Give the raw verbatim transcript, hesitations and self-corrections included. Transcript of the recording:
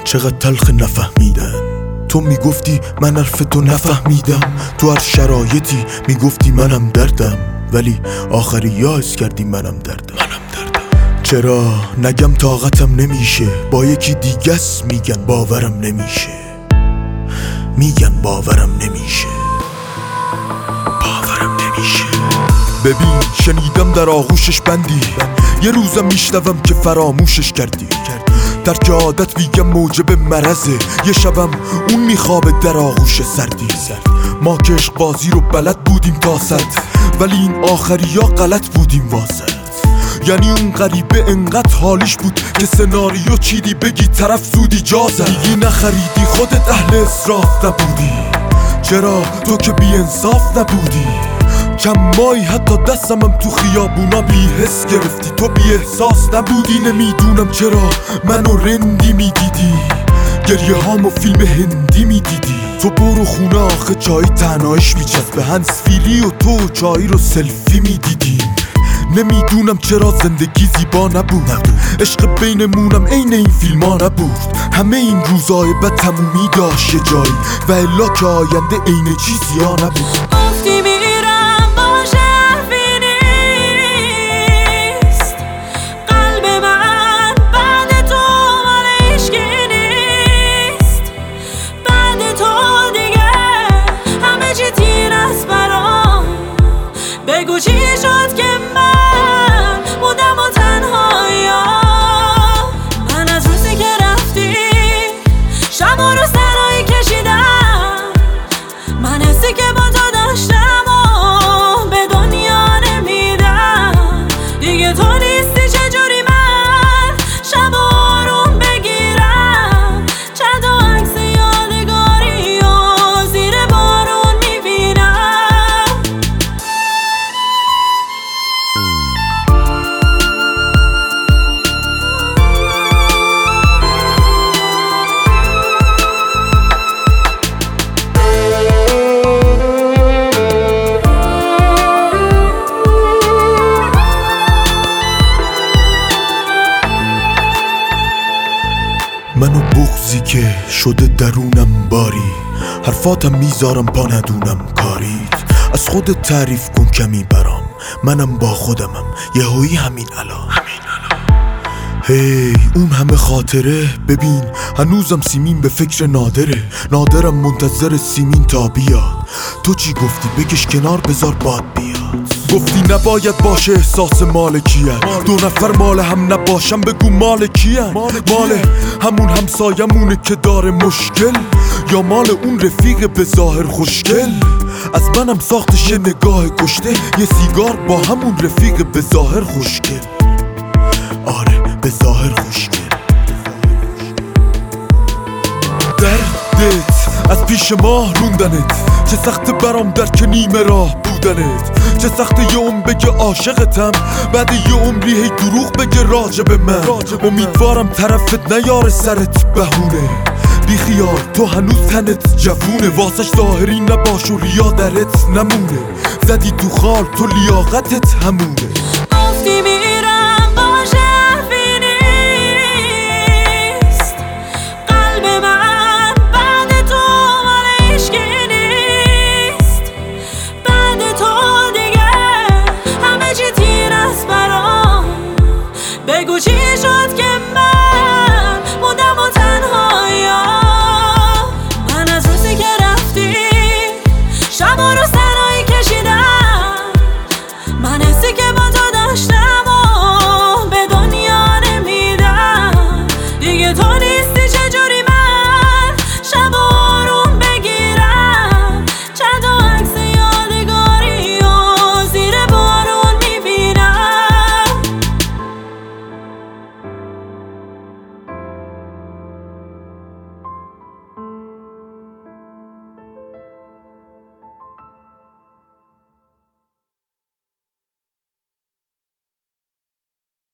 چقدر تلخ نفهمیدن. تو میگفتی من حرف تو نفهمیدم، تو هر شرایطی میگفتی منم دردم، ولی آخری یاس کردی منم دردم. چرا نگم طاقتم نمیشه، با یکی دیگس میگن باورم نمیشه، میگن باورم نمیشه، باورم نمیشه. ببین شنیدم در آغوشش بندی، یه روزم میشنوم که فراموشش کردی. ترک عادت میگم موجب مرزه، یه شبم اون میخوابه در آغوش سردی. ما که عشق بازی رو بلد بودیم تا صد، ولی این آخری ها غلط بودیم واسه. یعنی اون غریبه انقدر حالیش بود که سناریو چیدی بگی طرف زودی جازه. دیگی نخریدی خودت اهل اصراف نبودی، چرا تو که بی انصاف نبودی. چند ماهی حتی دستمم تو خیابونا بی حس گرفتی، تو بی احساس نبودی. نمیدونم چرا منو رندی میدیدی، گریه هامو فیلم هندی میدیدی. تو برو خونه آخه چای تنهایش میچسبه، هنسفیری و تو چای رو سلفی میدیدی. نمیدونم چرا زندگی زیبا نبود، عشق بینمونم عین این فیلم ها نبود. همه این روزای بد تمومی داشت یه جایی، و الا که آینده عین چیزی ها نبود. گفتی میرم باشه حرفی نیست، قلب من بعد تو مال عشقی نیست. بعد تو دیگه همه چی تیر است برام، بگو چی شد که من بودم و تنهایم. من از روزی که رفتی شب و روز تنهایی کشیدم، من حسی که با تو داشتم و به دنیا نمیدم. دیگه تو نیستی چجوری من شب و آروم بگیرم، چند و عکس یادگاری و زیر بارون میبینم. منو بغضی که شده درونم باری، حرفاتم میذارم پا ندونم کاریت. از خودت تعریف کن کمی برام، منم با خودمم یهویی همین الان. هی hey, اون همه خاطره، ببین هنوزم سیمین به فکر نادره. نادرم منتظر سیمین تا بیاد. تو چی گفتی؟ بکش کنار بذار باد بیاد. گفتی نباید باشه احساس مالکیت، دو نفر مال هم نباشم بگو مال کیه؟ مال همون همسایمونه که داره مشکل، یا مال اون رفیق به ظاهر خوشگل؟ از منم ساختش نگاه کشته، یه سیگار با همون رفیق به ظاهر خوشگل. آره به ظاهر خوشگل. دردت از پیش ما روندنت، چه سخت برام در که نیمه راه بودنت. چه سخت یه عمر بگه عاشقتم، بعد یه عمری هی دروغ بگه راجب من. امیدوارم طرفت نیاره سرت بهونه، بی خیال تو هنوز تنت جوونه. واسش ظاهری نباش و ریا درت نمونه، زدی تو خال تو لیاقتت همونه.